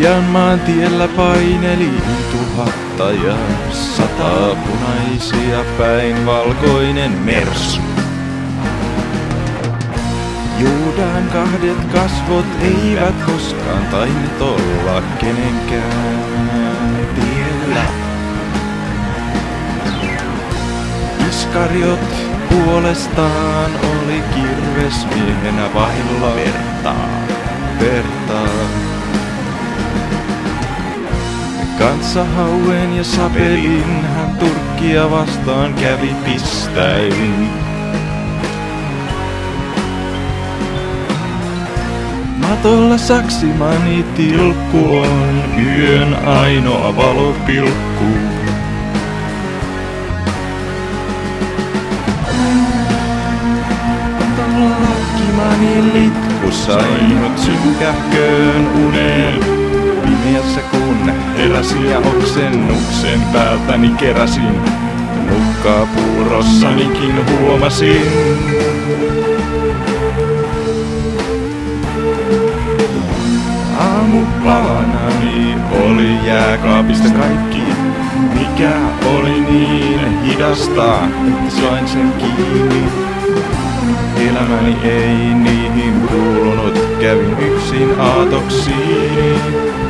Pian maantiellä paineli tuhatta ja 100 punaisia päin valkoinen mersu. Juudan kahdet kasvot eivät koskaan tainneet olla kenenkään tiellä. Iskariot puolestaan oli kirvesmiehenä vailla vertaa. Kanssahauen ja sapelin hän Turkkia vastaan kävi pistäin. Matolla saksimani tilkku on yön ainoa valopilkku. Matolla lakkimani litku sai minut synkähköön uneen. Pimeässä kun heräsin ja oksennuksen päältäni keräsin, nukkaa puurossanikin huomasin. Aamupalanani oli jääkaapista kaikki, mikä oli niin hidasta, että sain sen kiinni. Elämäni ei niihin kuulunut, kävin yksin aatoksiin.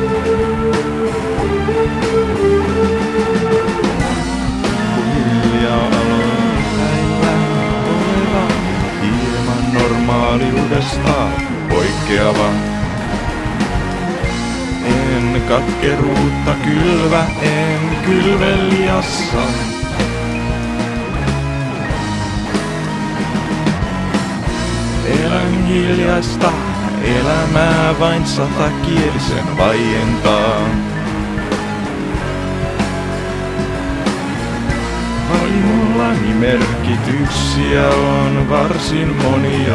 Hiljaa aloin päivä oleva, hieman normaaliudesta poikkeava. En katkeruutta kylvä, en kylve liassa. Elän hiljaista elämää vain satakielisen vaientaa. Vaimollani merkityksiä on varsin monia.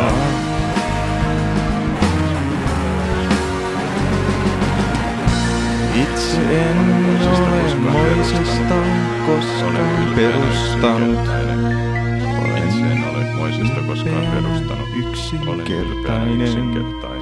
Itse en ole Moisesta koskaan perustanut. Itse en ole Moisesta koskaan perustanut. Yksinkertainen.